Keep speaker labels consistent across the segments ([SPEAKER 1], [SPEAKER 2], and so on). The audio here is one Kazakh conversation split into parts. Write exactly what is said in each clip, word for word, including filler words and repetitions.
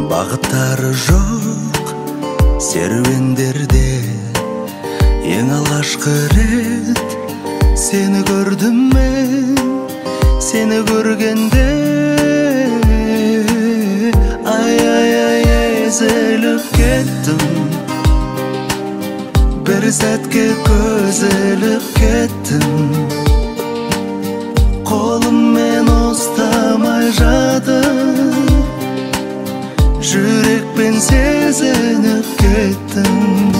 [SPEAKER 1] Багыттары жок серуендерде эң алгачкы рет сени көрдүм мен. Сени көргенде ай ай ай эзелип кеттим. Бир сәтке көзелип кеттим. Колуммен устамай жатып жүрекпен сезініп кеттім.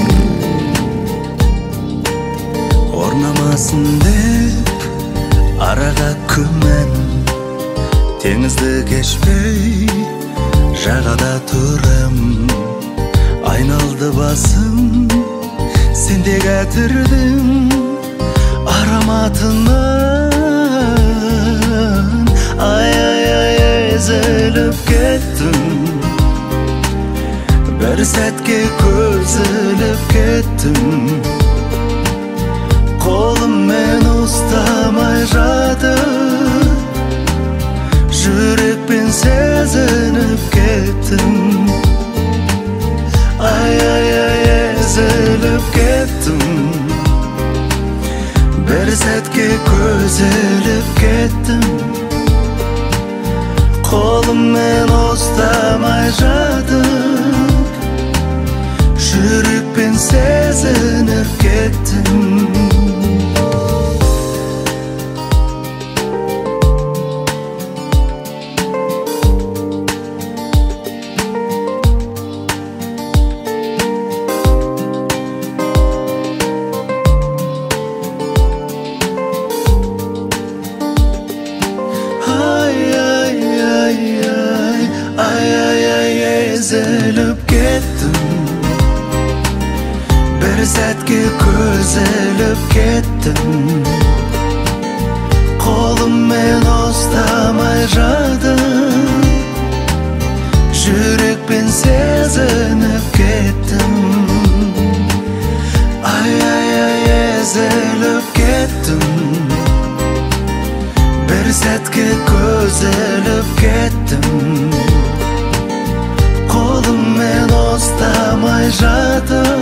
[SPEAKER 1] Орнамасын деп арага күмән, теңізді кешпей жағада турам. Айналды басым, сенде кәтірдің ароматынан. Ай ай ай ezilip кеттім. Bir сәтке көзіліп кеттім. Қолыммен ұстамай жатып жүрекпен сезініп кеттім. Ай ай ай ezilip кеттім. Bir сәтке көзіліп кеттім. Қолыммен ұстамай жатып жүрекпен сезініп кеттім. Ezilip kettim. Bir sәтке көзіліп кеттім. Қолыммен ұстамай жатып жүрекпен сезініп кеттім. Ай ай ай ezilip кеттім. Bir сәтке көзіліп кеттім. Қолыммен ұстамай жатып